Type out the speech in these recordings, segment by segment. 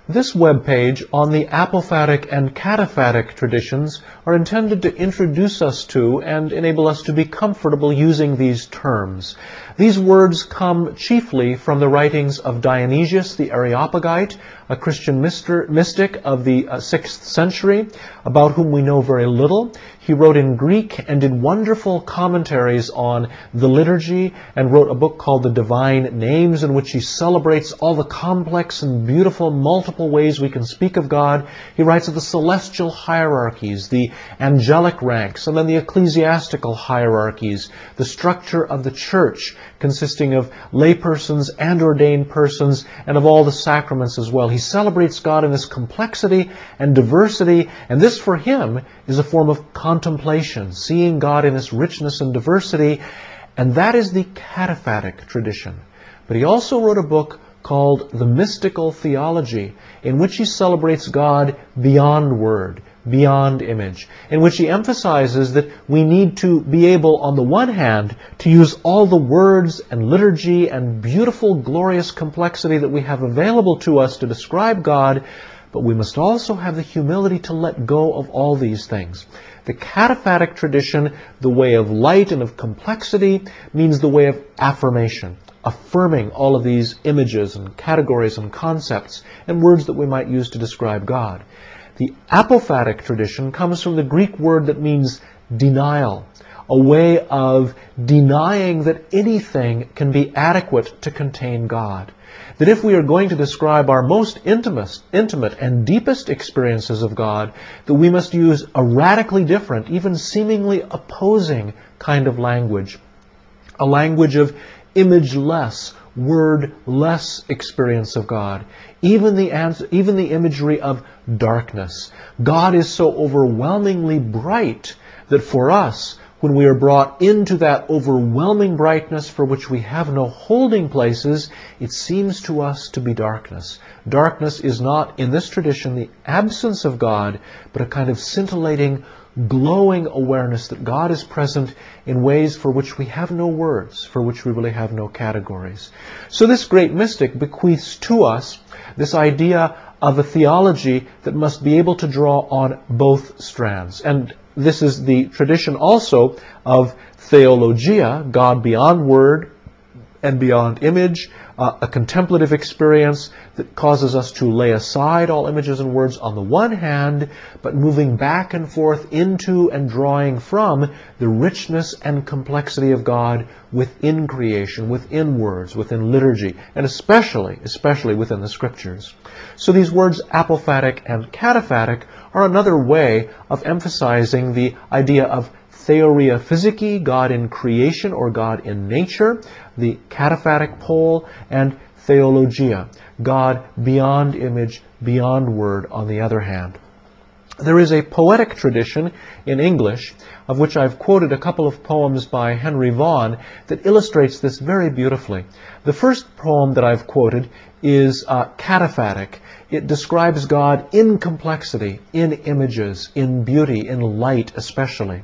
This webpage on the apophatic and cataphatic traditions are intended to introduce us to and enable us to be comfortable using these terms. These words come chiefly from the writings of Dionysius the Areopagite, a Christian mystic of the 6th century, about whom we know very little. He wrote in Greek and did wonderful commentaries on the liturgy and wrote a book called The Divine Names, in which he celebrates all the complex and beautiful multiple ways we can speak of God. He writes of the celestial hierarchies, the angelic ranks, and then the ecclesiastical hierarchies, the structure of the church consisting of laypersons and ordained persons, and of all the sacraments as well. He celebrates God in this complexity and diversity, and this for him is a form of contemplation, seeing God in this richness and diversity, and that is the cataphatic tradition. But he also wrote a book called The Mystical Theology, in which he celebrates God beyond word, beyond image, in which he emphasizes that we need to be able, on the one hand, to use all the words and liturgy and beautiful, glorious complexity that we have available to us to describe God, but we must also have the humility to let go of all these things. The cataphatic tradition, the way of light and of complexity, means the way of affirmation, affirming all of these images and categories and concepts and words that we might use to describe God. The apophatic tradition comes from the Greek word that means denial, a way of denying that anything can be adequate to contain God. That if we are going to describe our most intimate and deepest experiences of God, that we must use a radically different, even seemingly opposing kind of language. A language of image-less, word-less experience of God. Even the imagery of darkness. God is so overwhelmingly bright that for us, when we are brought into that overwhelming brightness for which we have no holding places, it seems to us to be darkness. Darkness is not, in this tradition, the absence of God, but a kind of scintillating, glowing awareness that God is present in ways for which we have no words, for which we really have no categories. So this great mystic bequeaths to us this idea of a theology that must be able to draw on both strands. And this is the tradition also of theologia, God beyond word and beyond image, a contemplative experience that causes us to lay aside all images and words on the one hand, but moving back and forth into and drawing from the richness and complexity of God within creation, within words, within liturgy, and especially within the Scriptures. So these words apophatic and cataphatic are another way of emphasizing the idea of theoria physici, God in creation or God in nature, the cataphatic pole, and theologia, God beyond image, beyond word on the other hand. There is a poetic tradition in English, of which I've quoted a couple of poems by Henry Vaughan, that illustrates this very beautifully. The first poem that I've quoted is cataphatic. It describes God in complexity, in images, in beauty, in light especially.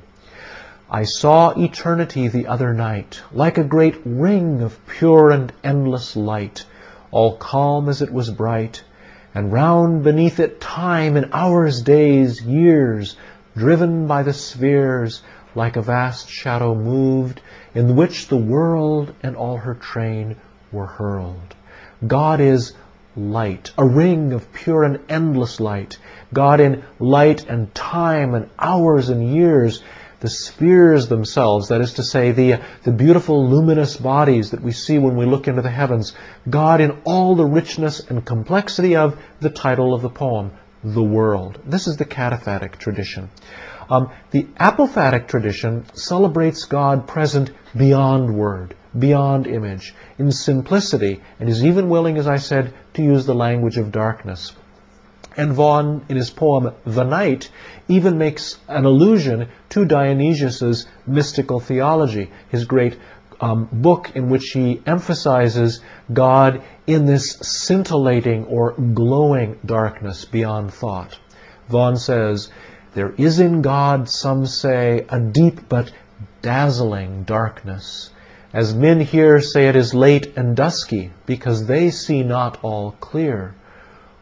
I saw eternity the other night, like a great ring of pure and endless light, all calm as it was bright, and round beneath it time and hours, days, years, driven by the spheres, like a vast shadow moved, in which the world and all her train were hurled. God is light, a ring of pure and endless light. God in light and time and hours and years. The spheres themselves, that is to say, the beautiful luminous bodies that we see when we look into the heavens. God in all the richness and complexity of the title of the poem, the world. This is the cataphatic tradition. The apophatic tradition celebrates God present beyond word, beyond image, in simplicity, and is even willing, as I said, to use the language of darkness. And Vaughan, in his poem The Night, even makes an allusion to Dionysius's mystical theology, his great book in which he emphasizes God in this scintillating or glowing darkness beyond thought. Vaughan says, "There is in God, some say, a deep but dazzling darkness, as men here say it is late and dusky, because they see not all clear.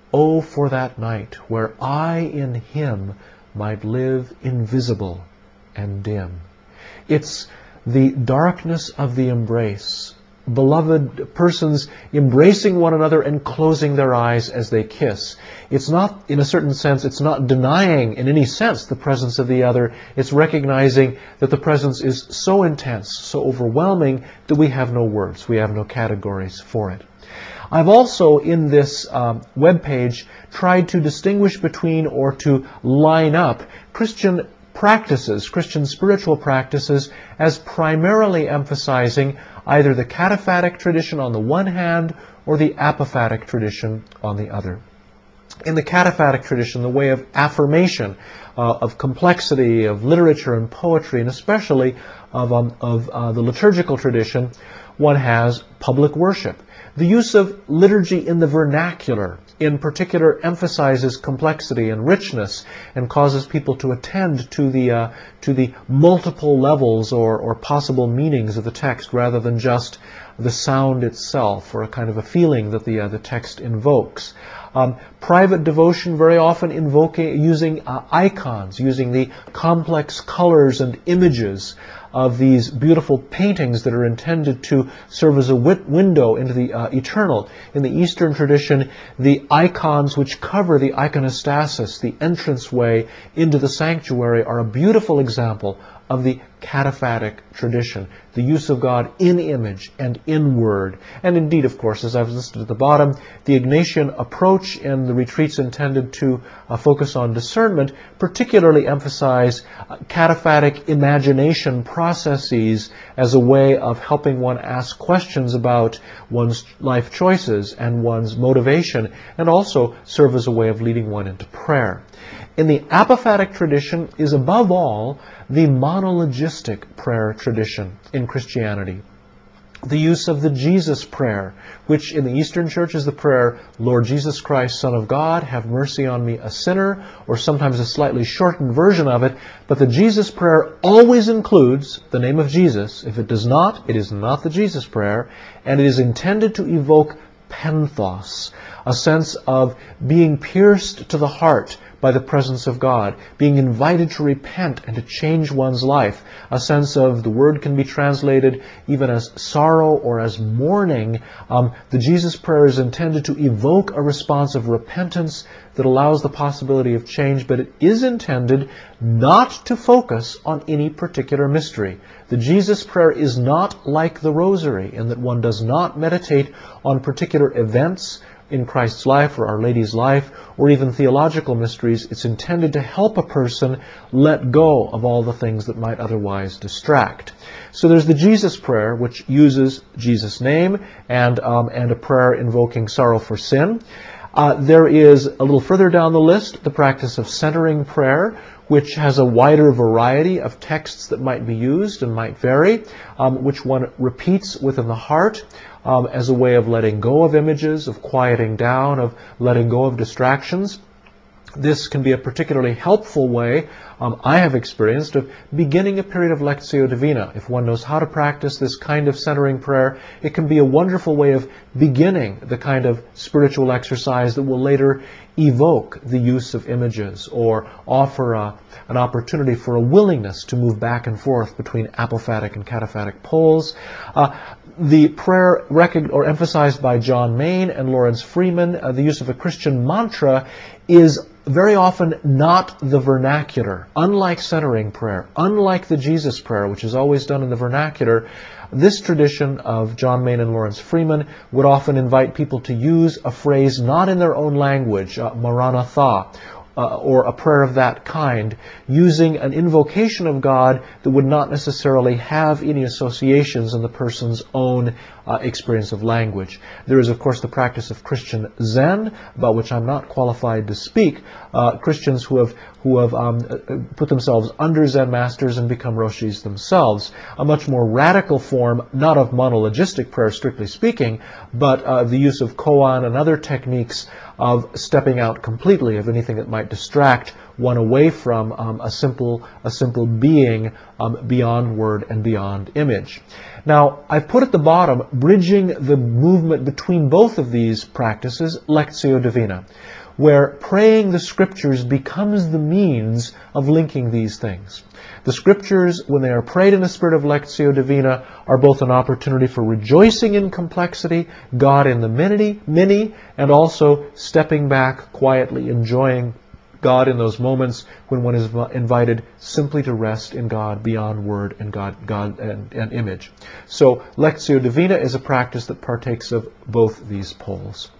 Oh, for that night where I in Him might live invisible and dim. It's the darkness of the embrace. Beloved persons embracing one another and closing their eyes as they kiss. It's not, in a certain sense, it's not denying in any sense the presence of the other. It's recognizing that the presence is so intense, so overwhelming, that we have no words, we have no categories for it. I've also, in this webpage, tried to distinguish between or to line up Christian practices, Christian spiritual practices, as primarily emphasizing either the cataphatic tradition on the one hand or the apophatic tradition on the other. In the cataphatic tradition, the way of affirmation, of complexity, of literature and poetry, and especially of the liturgical tradition, one has public worship. The use of liturgy in the vernacular, in particular, emphasizes complexity and richness and causes people to attend to the multiple levels or possible meanings of the text rather than just the sound itself or a kind of a feeling that the text invokes. Private devotion very often using icons, using the complex colors and images of these beautiful paintings that are intended to serve as a window into the eternal. In the Eastern tradition, the icons which cover the iconostasis, the entranceway into the sanctuary, are a beautiful example of the cataphatic tradition, the use of God in image and in word. And indeed, of course, as I've listed at the bottom, the Ignatian approach in the retreats intended to focus on discernment particularly emphasize cataphatic imagination processes as a way of helping one ask questions about one's life choices and one's motivation, and also serve as a way of leading one into prayer. In the apophatic tradition is above all the monologistic prayer tradition in Christianity. The use of the Jesus prayer, which in the Eastern Church is the prayer, Lord Jesus Christ, Son of God, have mercy on me, a sinner, or sometimes a slightly shortened version of it. But the Jesus prayer always includes the name of Jesus. If it does not, it is not the Jesus prayer, and it is intended to evoke penthos, a sense of being pierced to the heart by the presence of God, being invited to repent and to change one's life, a sense of, the word can be translated even as sorrow or as mourning. The Jesus prayer is intended to evoke a response of repentance that allows the possibility of change, but it is intended not to focus on any particular mystery. The Jesus prayer is not like the Rosary in that one does not meditate on particular events in Christ's life or Our Lady's life, or even theological mysteries. It's intended to help a person let go of all the things that might otherwise distract. So there's the Jesus prayer, which uses Jesus' name and a prayer invoking sorrow for sin. There is, a little further down the list, the practice of centering prayer, which has a wider variety of texts that might be used and might vary, which one repeats within the heart as a way of letting go of images, of quieting down, of letting go of distractions. This can be a particularly helpful way, I have experienced, of beginning a period of Lectio Divina. If one knows how to practice this kind of centering prayer, it can be a wonderful way of beginning the kind of spiritual exercise that will later evoke the use of images or offer an opportunity for a willingness to move back and forth between apophatic and cataphatic poles. The prayer emphasized by John Main and Lawrence Freeman, the use of a Christian mantra, is very often not the vernacular. Unlike centering prayer, unlike the Jesus prayer, which is always done in the vernacular, this tradition of John Main and Lawrence Freeman would often invite people to use a phrase not in their own language, Maranatha, or a prayer of that kind, using an invocation of God that would not necessarily have any associations in the person's own experience of language. There is, of course, the practice of Christian Zen, about which I'm not qualified to speak. Christians who have put themselves under Zen masters and become Roshis themselves. A much more radical form, not of monologistic prayer, strictly speaking, but the use of koan and other techniques of stepping out completely of anything that might distract one away from a simple being beyond word and beyond image. Now, I've put at the bottom, bridging the movement between both of these practices, Lectio Divina, where praying the Scriptures becomes the means of linking these things. The Scriptures, when they are prayed in a spirit of Lectio Divina, are both an opportunity for rejoicing in complexity, God in the many, and also stepping back quietly, enjoying God in those moments when one is invited simply to rest in God beyond word and God and image. So Lectio Divina is a practice that partakes of both these poles.